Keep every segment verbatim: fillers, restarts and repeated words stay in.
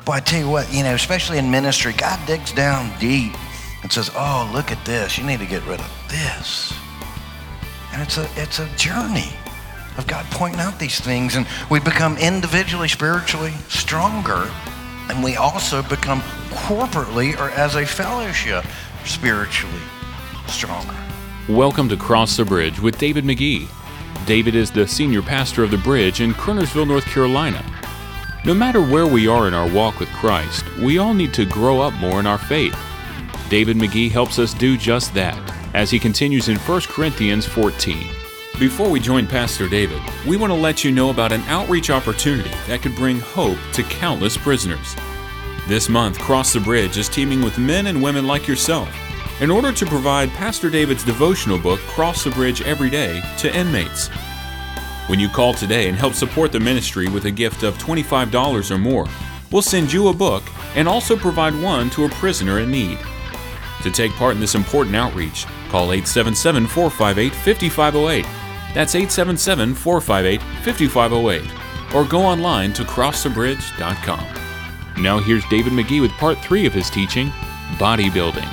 Boy, I tell you what, you know, especially in ministry, God digs down deep and says, oh, look at this. You need to get rid of this. And it's a it's a journey of God pointing out these things. And we become individually, spiritually stronger. And we also become corporately or as a fellowship spiritually stronger. Welcome to Cross the Bridge with David McGee. David is the senior pastor of the Bridge in Kernersville, North Carolina. No matter where we are in our walk with Christ, we all need to grow up more in our faith. David McGee helps us do just that as he continues in First Corinthians fourteen. Before we join Pastor David, we want to let you know about an outreach opportunity that could bring hope to countless prisoners. This month, Cross the Bridge is teaming with men and women like yourself in order to provide Pastor David's devotional book, Cross the Bridge Every Day, to inmates. When you call today and help support the ministry with a gift of twenty-five dollars or more, we'll send you a book and also provide one to a prisoner in need. To take part in this important outreach, call eight seven seven, four five eight, five five zero eight. That's eight seven seven, four five eight, five five zero eight. Or go online to cross the bridge dot com. Now here's David McGee with part three of his teaching, Bodybuilding.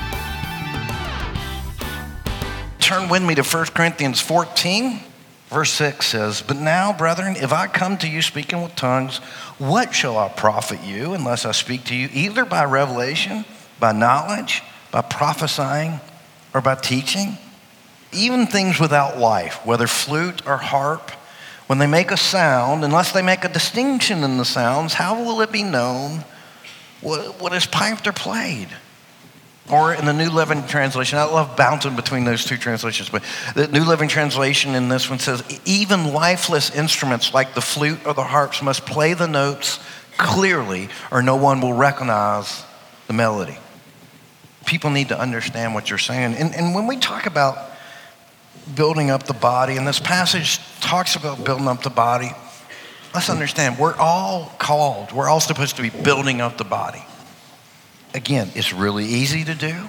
Turn with me to First Corinthians fourteen. Verse six says, but now, brethren, if I come to you speaking with tongues, what shall I profit you unless I speak to you either by revelation, by knowledge, by prophesying, or by teaching? Even things without life, whether flute or harp, when they make a sound, unless they make a distinction in the sounds, how will it be known what, what is piped or played? Or in the New Living Translation, I love bouncing between those two translations, but the New Living Translation in this one says, even lifeless instruments like the flute or the harps must play the notes clearly or no one will recognize the melody. People need to understand what you're saying. And, and when we talk about building up the body, and this passage talks about building up the body, let's understand, we're all called, we're all supposed to be building up the body. Again, it's really easy to do.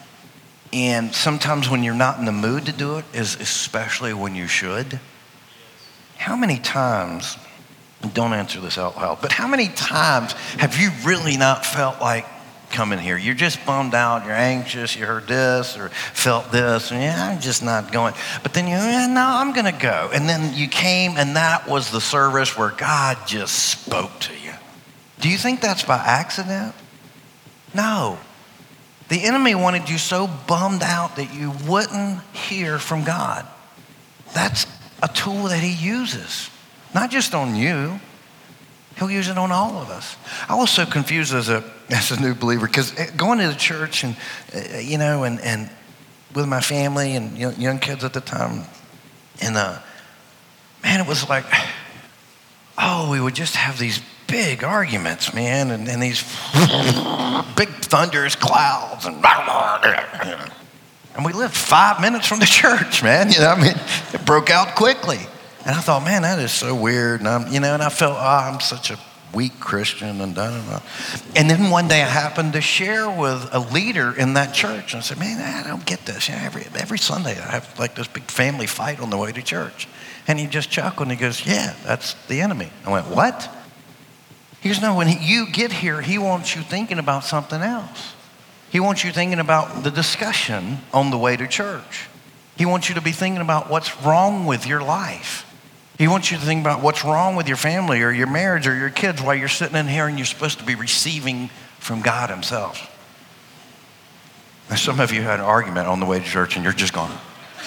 And sometimes when you're not in the mood to do it, is especially when you should. How many times, don't answer this out loud, but how many times have you really not felt like coming here? You're just bummed out, you're anxious, you heard this or felt this, and yeah, I'm just not going. But then you, yeah, no, I'm going to go. And then you came and that was the service where God just spoke to you. Do you think that's by accident? No. The enemy wanted you so bummed out that you wouldn't hear from God. That's a tool that he uses, not just on you. He'll use it on all of us. I was so confused as a as a new believer because going to the church and uh, you know and and with my family and young, young kids at the time, and uh, man, it was like, oh, we would just have these big arguments, man, and, and these big thunderous clouds, and and we lived five minutes from the church, man. You know, I mean, it broke out quickly. And I thought, man, that is so weird. And I'm, you know, and I felt, oh, I'm such a weak Christian, and da, da, da. And then one day I happened to share with a leader in that church, and I said, man, I don't get this. You know, every every Sunday I have like this big family fight on the way to church. And he just chuckled and he goes, yeah, that's the enemy. I went, what? He goes, no, when he, you get here, he wants you thinking about something else. He wants you thinking about the discussion on the way to church. He wants you to be thinking about what's wrong with your life. He wants you to think about what's wrong with your family or your marriage or your kids while you're sitting in here and you're supposed to be receiving from God himself. Now, some of you had an argument on the way to church and you're just going.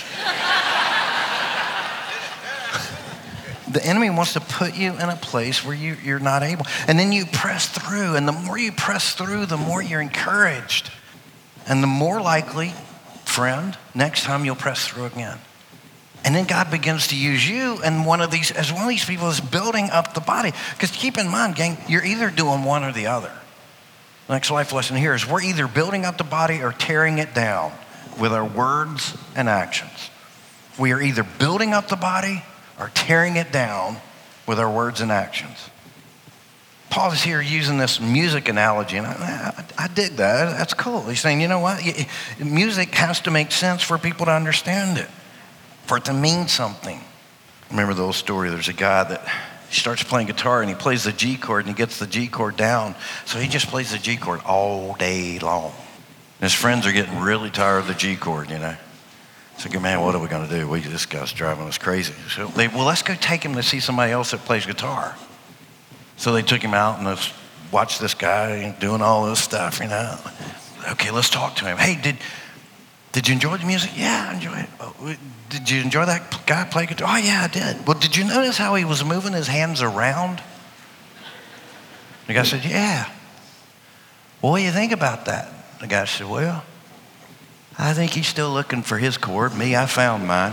The enemy wants to put you in a place where you, you're not able. And then you press through. And the more you press through, the more you're encouraged. And the more likely, friend, next time you'll press through again. And then God begins to use you and one of these as one of these people is building up the body. Because keep in mind, gang, you're either doing one or the other. The next life lesson here is we're either building up the body or tearing it down with our words and actions. We are either building up the body or tearing it down with our words and actions. Paul is here using this music analogy, and I, I, I dig that. That's cool. He's saying, you know what? Music has to make sense for people to understand it, for it to mean something. Remember the old story, there's a guy that He starts playing guitar and he plays the G chord and he gets the G chord down. So he just plays the G chord all day long. And his friends are getting really tired of the G chord, you know. So, man, what are we going to do? We, this guy's driving us crazy. So they, well, let's go take him to see somebody else that plays guitar. So they took him out and let's watch this guy doing all this stuff, you know. Okay, let's talk to him. Hey, did did you enjoy the music? Yeah, I enjoyed it. Oh, did you enjoy that guy play guitar? Oh, yeah, I did. Well, did you notice how he was moving his hands around? The guy said, yeah. Well, what do you think about that? The guy said, well, I think he's still looking for his chord. Me, I found mine.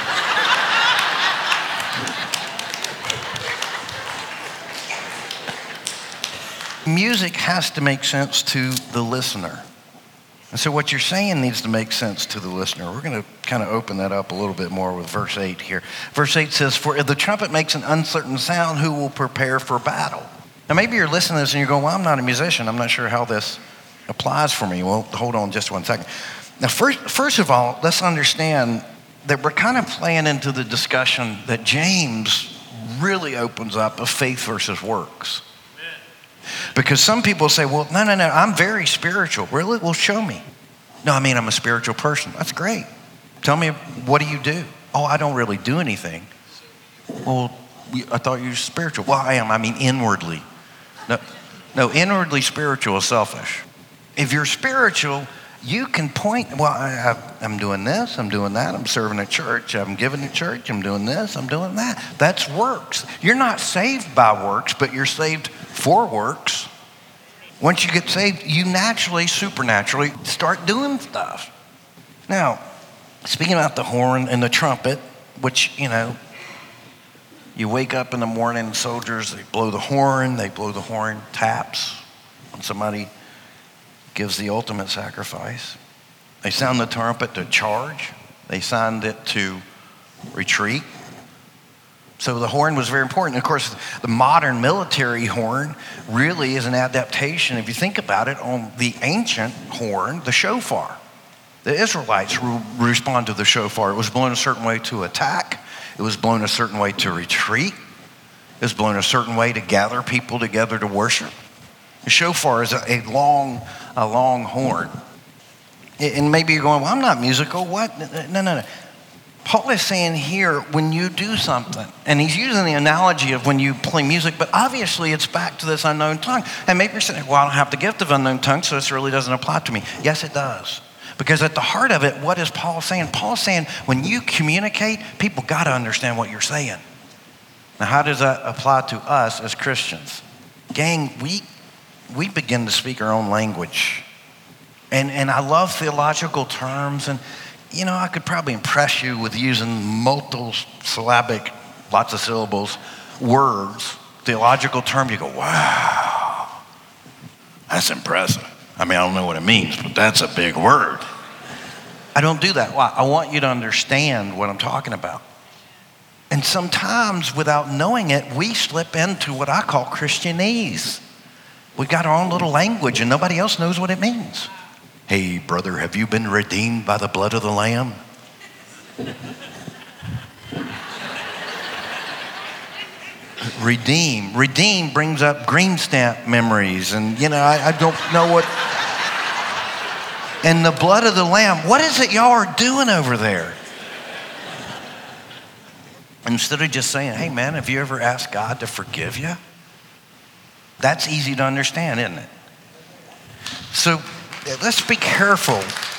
Music has to make sense to the listener. And so what you're saying needs to make sense to the listener. We're going to kind of open that up a little bit more with verse eight here. Verse eight says, for if the trumpet makes an uncertain sound, who will prepare for battle? Now maybe you're listening to this and you're going, well, I'm not a musician. I'm not sure how this applies for me. Well, hold on just one second. Now, first, first of all, let's understand that we're kind of playing into the discussion that James really opens up of faith versus works. Because some people say, well, no, no, no, I'm very spiritual. Really? Well, show me. No, I mean, I'm a spiritual person. That's great. Tell me, what do you do? Oh, I don't really do anything. Well, I thought you were spiritual. Well, I am. I mean, inwardly. No, no, inwardly spiritual is selfish. If you're spiritual, you can point, well, I, I, I'm doing this, I'm doing that, I'm serving at church, I'm giving to church, I'm doing this, I'm doing that. That's works. You're not saved by works, but you're saved for works. Once you get saved, you naturally, supernaturally start doing stuff. Now, speaking about the horn and the trumpet, which, you know, you wake up in the morning, soldiers, they blow the horn, they blow the horn, taps, when somebody gives the ultimate sacrifice. They sound the trumpet to charge. They sound it to retreat. So the horn was very important. Of course, the modern military horn really is an adaptation, if you think about it, on the ancient horn, the shofar. The Israelites re- respond to the shofar. It was blown a certain way to attack. It was blown a certain way to retreat. It was blown a certain way to gather people together to worship. The shofar is a, a long, a long horn. And maybe you're going, well, I'm not musical. What? No, no, no. Paul is saying here, when you do something, and he's using the analogy of when you play music, but obviously it's back to this unknown tongue. And maybe you're saying, well, I don't have the gift of unknown tongue, so this really doesn't apply to me. Yes, it does. Because at the heart of it, what is Paul saying? Paul's saying, when you communicate, people got to understand what you're saying. Now, how does that apply to us as Christians? Gang, we we begin to speak our own language. And and I love theological terms. And, you know, I could probably impress you with using multi-syllabic, lots of syllables, words, theological terms. You go, wow, that's impressive. I mean, I don't know what it means, but that's a big word. I don't do that. Why? I want you to understand what I'm talking about. And sometimes, without knowing it, we slip into what I call Christianese. We've got our own little language and nobody else knows what it means. Hey, brother, have you been redeemed by the blood of the Lamb? Redeem. Redeem brings up green stamp memories. And, you know, I, I don't know what. And the blood of the Lamb, what is it y'all are doing over there? Instead of just saying, hey, man, have you ever asked God to forgive you? That's easy to understand, isn't it? So let's be careful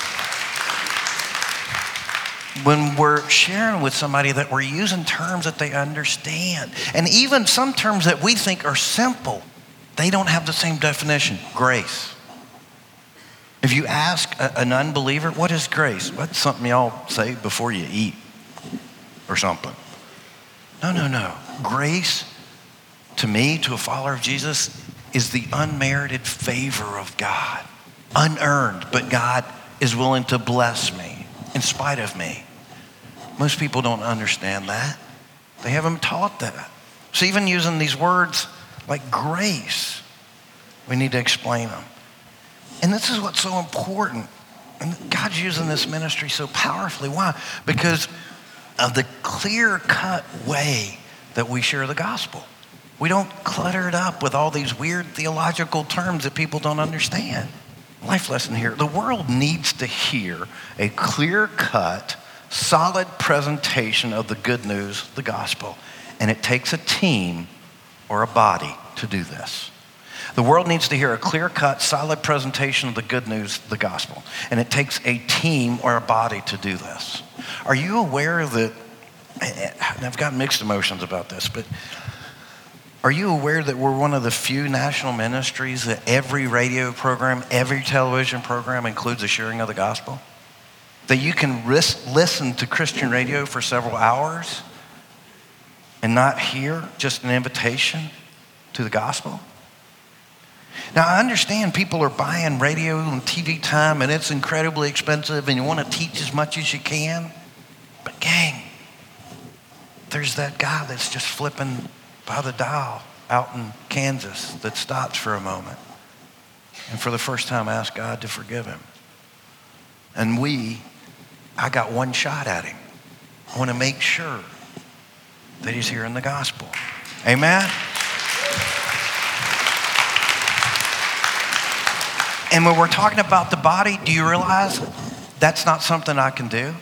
when we're sharing with somebody that we're using terms that they understand. And even some terms that we think are simple, they don't have the same definition. Grace. If you ask a, an unbeliever, what is grace? What's something y'all say before you eat or something? No, no, no. Grace, to me, to a follower of Jesus, is the unmerited favor of God. Unearned, but God is willing to bless me in spite of me. Most people don't understand that. They haven't taught that. So even using these words like grace, we need to explain them. And this is what's so important. And God's using this ministry so powerfully. Why? Because of the clear-cut way that we share the gospel. We don't clutter it up with all these weird theological terms that people don't understand. Life lesson here. The world needs to hear a clear-cut, solid presentation of the good news, the gospel. And it takes a team or a body to do this. The world needs to hear a clear-cut, solid presentation of the good news, the gospel. And it takes a team or a body to do this. Are you aware that, and I've got mixed emotions about this, but are you aware that we're one of the few national ministries that every radio program, every television program includes a sharing of the gospel? That you can risk, listen to Christian radio for several hours and not hear just an invitation to the gospel? Now, I understand people are buying radio and T V time, and it's incredibly expensive, and you want to teach as much as you can. But gang, there's that guy that's just flipping by the dial out in Kansas that stops for a moment and for the first time asks God to forgive him. And we, I got one shot at him. I want to make sure that he's hearing the gospel. Amen? And when we're talking about the body, do you realize that's not something I can do?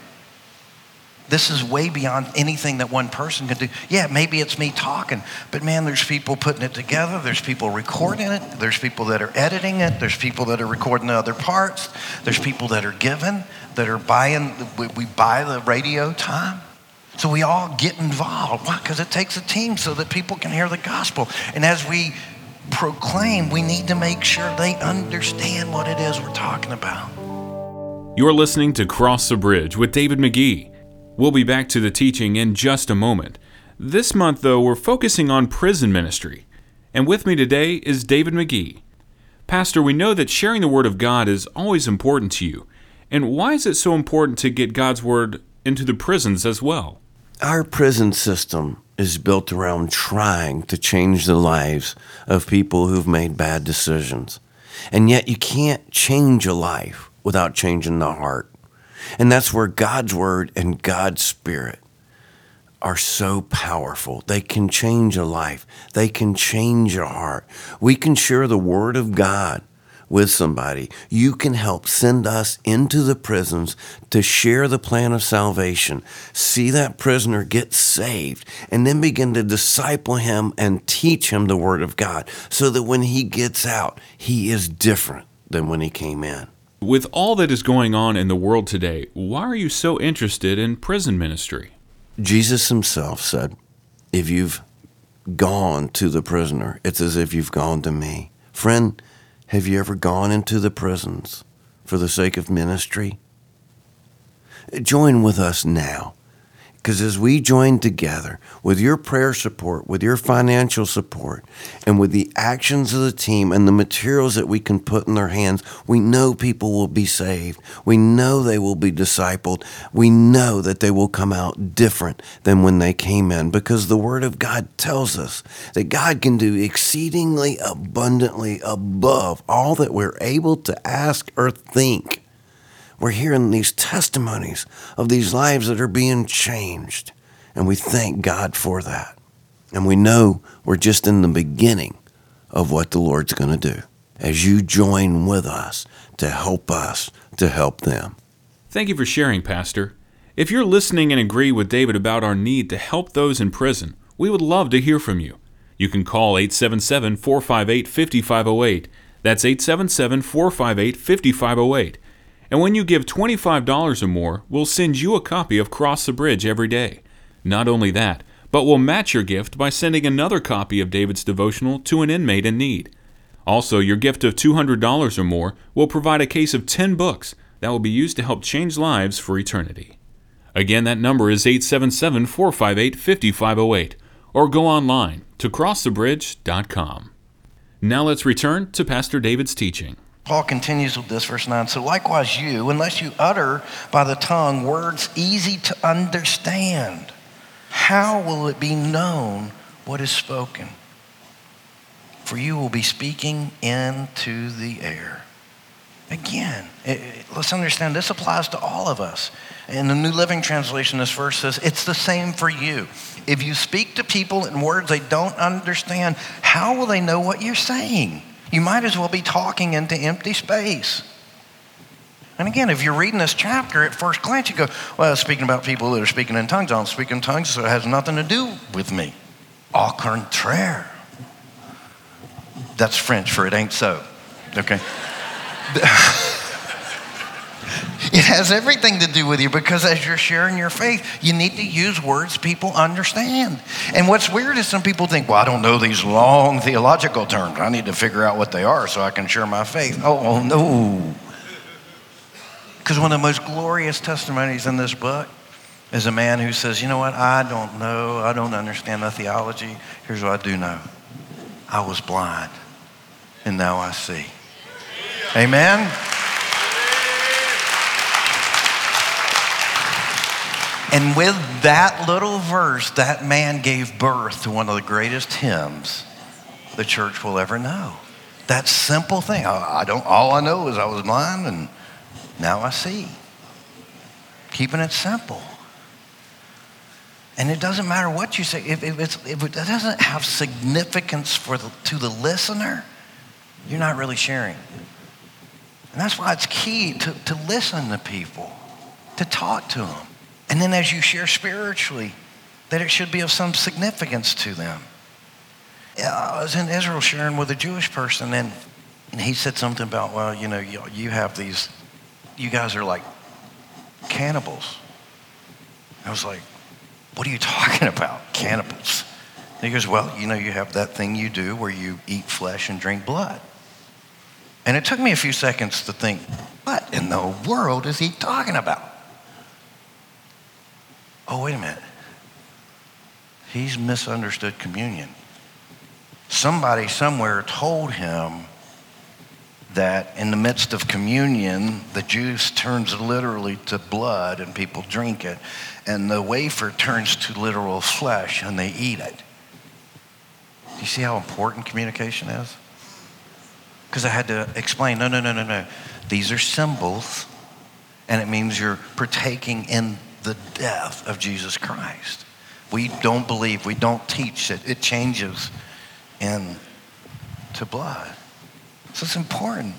This is way beyond anything that one person can do. Yeah, maybe it's me talking, but man, there's people putting it together. There's people recording it. There's people that are editing it. There's people that are recording the other parts. There's people that are giving, that are buying, we, we buy the radio time. So we all get involved. Why? Because it takes a team so that people can hear the gospel. And as we proclaim, we need to make sure they understand what it is we're talking about. You're listening to Cross the Bridge with David McGee. We'll be back to the teaching in just a moment. This month, though, we're focusing on prison ministry. And with me today is David McGee. Pastor, we know that sharing the Word of God is always important to you. And why is it so important to get God's Word into the prisons as well? Our prison system is built around trying to change the lives of people who've made bad decisions. And yet you can't change a life without changing the heart. And that's where God's Word and God's Spirit are so powerful. They can change a life. They can change a heart. We can share the Word of God with somebody. You can help send us into the prisons to share the plan of salvation, see that prisoner get saved, and then begin to disciple him and teach him the Word of God so that when he gets out, he is different than when he came in. With all that is going on in the world today, why are you so interested in prison ministry? Jesus himself said, if you've gone to the prisoner, it's as if you've gone to me. Friend, have you ever gone into the prisons for the sake of ministry? Join with us now, because as we join together with your prayer support, with your financial support, and with the actions of the team and the materials that we can put in their hands, we know people will be saved. We know they will be discipled. We know that they will come out different than when they came in, because the Word of God tells us that God can do exceedingly abundantly above all that we're able to ask or think. We're hearing these testimonies of these lives that are being changed, and we thank God for that. And we know we're just in the beginning of what the Lord's going to do as you join with us to help us to help them. Thank you for sharing, Pastor. If you're listening and agree with David about our need to help those in prison, we would love to hear from you. You can call eight seven seven, four five eight, five five zero eight. That's eight seven seven, four five eight, five five zero eight. And when you give twenty-five dollars or more, we'll send you a copy of Cross the Bridge every day. Not only that, but we'll match your gift by sending another copy of David's devotional to an inmate in need. Also, your gift of two hundred dollars or more will provide a case of ten books that will be used to help change lives for eternity. Again, that number is eight seven seven, four five eight, five five zero eight, or go online to cross the bridge dot com. Now let's return to Pastor David's teaching. Paul continues with this, verse nine. So likewise you, unless you utter by the tongue words easy to understand, how will it be known what is spoken? For you will be speaking into the air. Again, it, it, let's understand this applies to all of us. In the New Living Translation, this verse says, it's the same for you. If you speak to people in words they don't understand, how will they know what you're saying? You might as well be talking into empty space. And again, if you're reading this chapter at first glance, you go, well, speaking about people that are speaking in tongues, I don't speak in tongues, so it has nothing to do with me. Au contraire. That's French for it ain't so, okay? It has everything to do with you, because as you're sharing your faith, you need to use words people understand. And what's weird is some people think, well, I don't know these long theological terms. I need to figure out what they are so I can share my faith. Oh, oh no. Because one of the most glorious testimonies in this book is a man who says, you know what, I don't know, I don't understand the theology. Here's what I do know. I was blind, and now I see. Amen? And with that little verse, that man gave birth to one of the greatest hymns the church will ever know. That simple thing. I, I don't. All I know is I was blind, and now I see. Keeping it simple. And it doesn't matter what you say. If, if, it's, if it doesn't have significance for the, to the listener, you're not really sharing. And that's why it's key to, to listen to people, to talk to them. And then as you share spiritually, that it should be of some significance to them. Yeah, I was in Israel sharing with a Jewish person, and, and he said something about, well, you know, you, you have these, you guys are like cannibals. I was like, what are you talking about, cannibals? And he goes, well, you know, you have that thing you do where you eat flesh and drink blood. And it took me a few seconds to think, what in the world is he talking about? Oh, wait a minute. He's misunderstood communion. Somebody somewhere told him that in the midst of communion, the juice turns literally to blood and people drink it, and the wafer turns to literal flesh and they eat it. Do you see how important communication is? Because I had to explain, no, no, no, no, no. These are symbols, and it means you're partaking in the death of Jesus Christ. We don't believe, we don't teach that it changes into blood. So it's important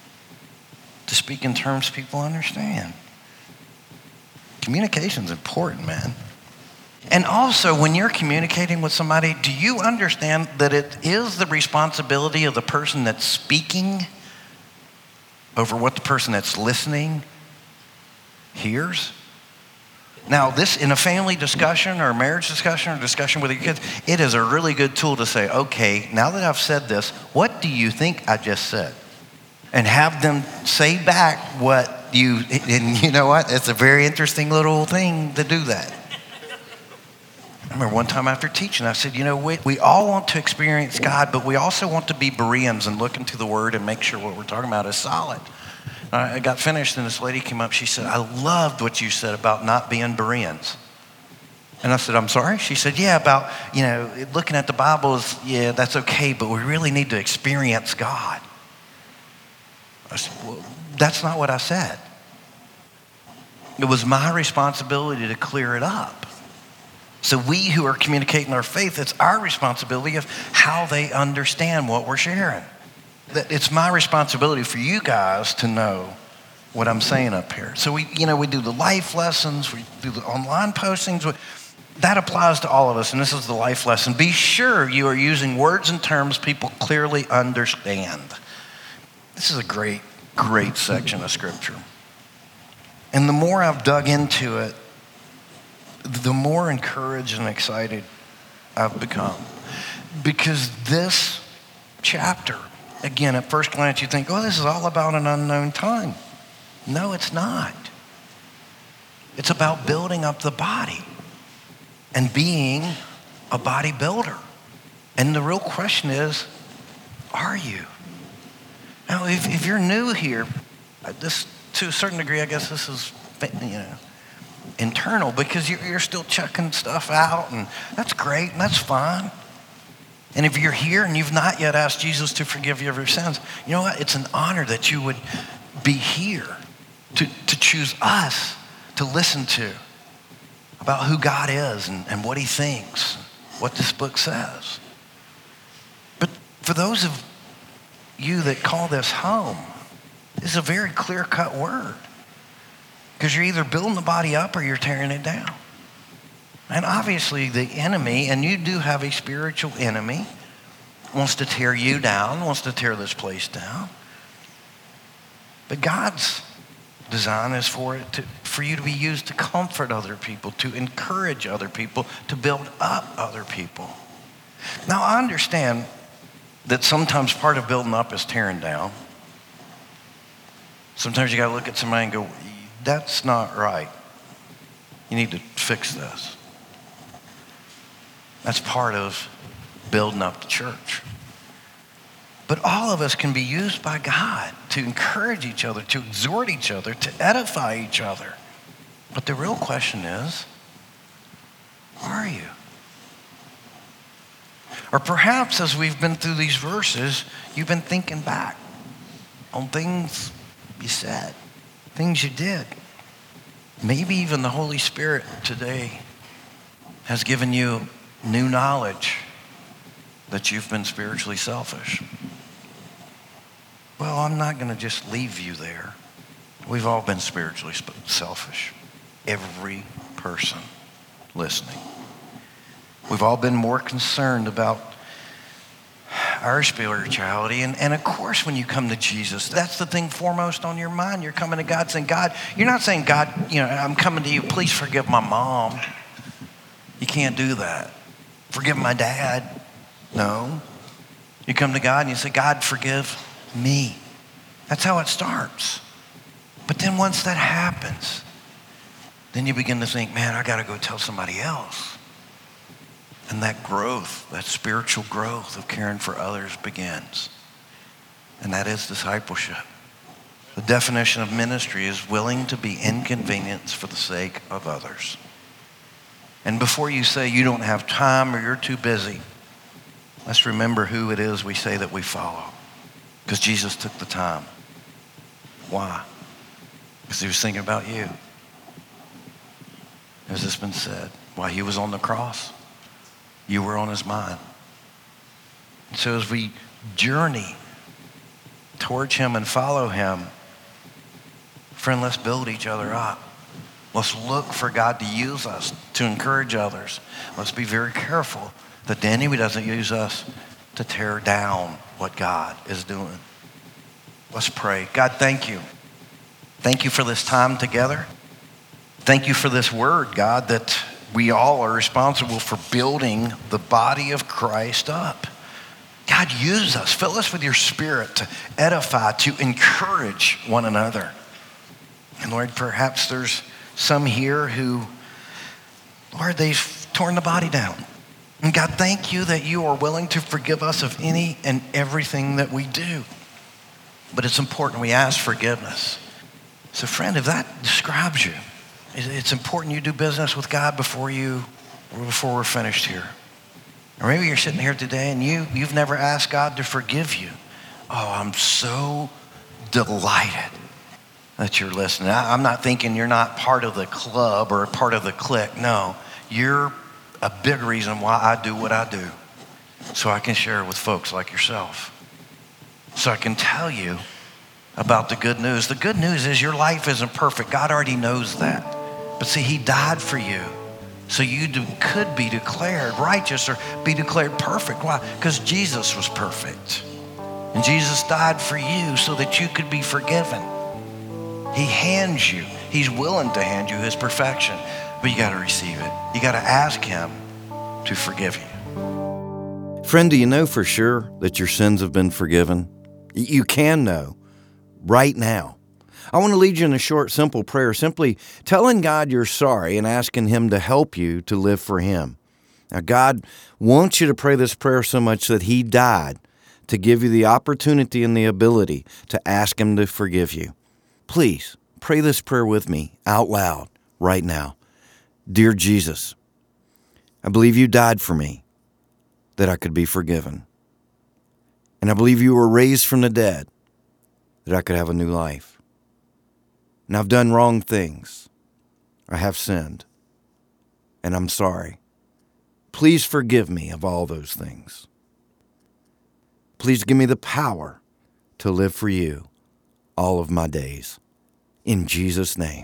to speak in terms people understand. Communication's important, man. And also, when you're communicating with somebody, do you understand that it is the responsibility of the person that's speaking over what the person that's listening hears? Now, this in a family discussion or a marriage discussion or discussion with your kids, it is a really good tool to say, okay, now that I've said this, what do you think I just said? And have them say back what you, and you know what? It's a very interesting little thing to do that. I remember one time after teaching, I said, you know, we, we all want to experience God, but we also want to be Bereans and look into the Word and make sure what we're talking about is solid. I got finished, and this lady came up. She said, I loved what you said about not being Bereans. And I said, I'm sorry? She said, yeah, about, you know, looking at the Bible is, yeah, that's okay, but we really need to experience God. I said, well, that's not what I said. It was my responsibility to clear it up. So we who are communicating our faith, it's our responsibility of how they understand what we're sharing. That it's my responsibility for you guys to know what I'm saying up here. So we, you know, we do the life lessons, we do the online postings. That applies to all of us, and this is the life lesson. Be sure you are using words and terms people clearly understand. This is a great, great section of Scripture. And the more I've dug into it, the more encouraged and excited I've become. Because this chapter, again, at first glance, you think, oh, this is all about an unknown tongue. No, it's not. It's about building up the body and being a bodybuilder. And the real question is, are you? Now, if, if you're new here, this, to a certain degree, I guess this is, you know, internal, because you're, you're still checking stuff out, and that's great, and that's fine. And if you're here and you've not yet asked Jesus to forgive you of your sins, you know what? It's an honor that you would be here, to, to choose us to listen to about who God is and, and what he thinks, what this book says. But for those of you that call this home, this is a very clear-cut word, because you're either building the body up or you're tearing it down. And obviously the enemy, and you do have a spiritual enemy, wants to tear you down, wants to tear this place down. But God's design is for it to, for you to be used to comfort other people, to encourage other people, to build up other people. Now, I understand that sometimes part of building up is tearing down. Sometimes you got to look at somebody and go, that's not right. You need to fix this. That's part of building up the church. But all of us can be used by God to encourage each other, to exhort each other, to edify each other. But the real question is, are you? Or perhaps as we've been through these verses, you've been thinking back on things you said, things you did. Maybe even the Holy Spirit today has given you new knowledge that you've been spiritually selfish. Well, I'm not going to just leave you there. We've all been spiritually selfish. Every person listening. We've all been more concerned about our spirituality. And, and of course, when you come to Jesus, that's the thing foremost on your mind. You're coming to God saying, God, you're not saying, God, you know, I'm coming to you, please forgive my mom. You can't do that. Forgive my dad. No. You come to God and you say, God, forgive me. That's how it starts. But then once that happens, then you begin to think, man, I got to go tell somebody else. And that growth, that spiritual growth of caring for others begins. And that is discipleship. The definition of ministry is willing to be inconvenienced for the sake of others. And before you say you don't have time or you're too busy, let's remember who it is we say that we follow. Because Jesus took the time. Why? Because he was thinking about you. As it's been said, while he was on the cross, you were on his mind. And so as we journey towards him and follow him, friend, let's build each other up. Let's look for God to use us to encourage others. Let's be very careful that the enemy doesn't use us to tear down what God is doing. Let's pray. God, thank you. Thank you for this time together. Thank you for this word, God, that we all are responsible for building the body of Christ up. God, use us. Fill us with your spirit to edify, to encourage one another. And Lord, perhaps there's some here who, Lord, they've torn the body down. And God, thank you that you are willing to forgive us of any and everything that we do. But it's important we ask forgiveness. So friend, if that describes you, it's important you do business with God before you, before we're finished here. Or maybe you're sitting here today and you, you've never asked God to forgive you. Oh, I'm so delighted that you're listening. I, I'm not thinking you're not part of the club or part of the clique. No, you're a big reason why I do what I do. So I can share with folks like yourself. So I can tell you about the good news. The good news is your life isn't perfect. God already knows that. But see, he died for you so you do, could be declared righteous or be declared perfect. Why? Because Jesus was perfect. And Jesus died for you so that you could be forgiven. He hands you, he's willing to hand you his perfection, but you got to receive it. You got to ask him to forgive you. Friend, do you know for sure that your sins have been forgiven? You can know right now. I want to lead you in a short, simple prayer, simply telling God you're sorry and asking him to help you to live for him. Now, God wants you to pray this prayer so much that he died to give you the opportunity and the ability to ask him to forgive you. Please pray this prayer with me out loud right now. Dear Jesus, I believe you died for me that I could be forgiven. And I believe you were raised from the dead that I could have a new life. and I've done wrong things. I have sinned, and I'm sorry. Please forgive me of all those things. Please give me the power to live for you all of my days. In Jesus' name,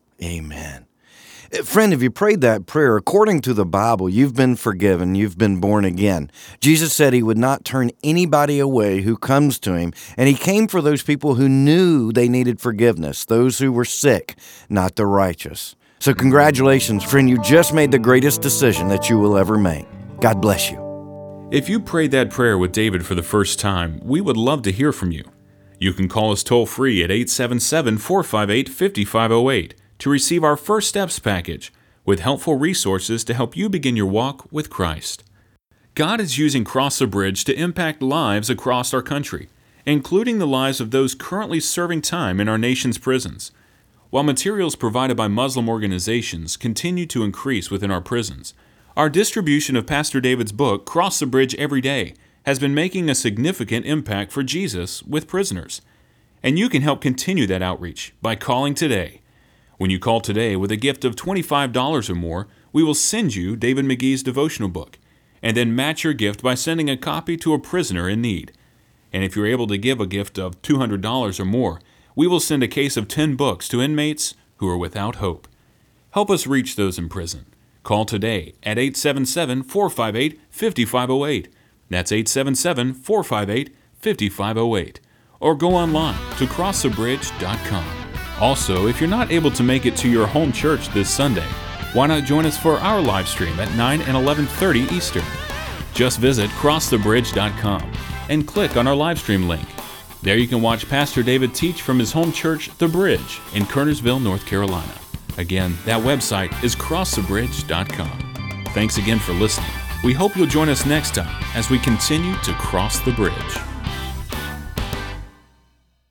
amen. Friend, if you prayed that prayer, according to the Bible, you've been forgiven, you've been born again. Jesus said he would not turn anybody away who comes to him, and he came for those people who knew they needed forgiveness, those who were sick, not the righteous. So congratulations, friend, you just made the greatest decision that you will ever make. God bless you. If you prayed that prayer with David for the first time, we would love to hear from you. You can call us toll-free at eight seven seven, four five eight, five five zero eight to receive our First Steps package with helpful resources to help you begin your walk with Christ. God is using Cross the Bridge to impact lives across our country, including the lives of those currently serving time in our nation's prisons. While materials provided by Muslim organizations continue to increase within our prisons, our distribution of Pastor David's book, Cross the Bridge Every Day, has been making a significant impact for Jesus with prisoners. And you can help continue that outreach by calling today. When you call today with a gift of twenty-five dollars or more, we will send you David McGee's devotional book, and then match your gift by sending a copy to a prisoner in need. And if you're able to give a gift of two hundred dollars or more, we will send a case of ten books to inmates who are without hope. Help us reach those in prison. Call today at eight seven seven, four five eight, five five zero eight. That's eight seven seven, four five eight, five five zero eight. Or go online to cross the bridge dot com. Also, if you're not able to make it to your home church this Sunday, why not join us for our live stream at nine and eleven thirty Eastern? Just visit cross the bridge dot com and click on our live stream link. There you can watch Pastor David teach from his home church, The Bridge, in Kernersville, North Carolina. Again, that website is cross the bridge dot com. Thanks again for listening. We hope you'll join us next time as we continue to cross the bridge.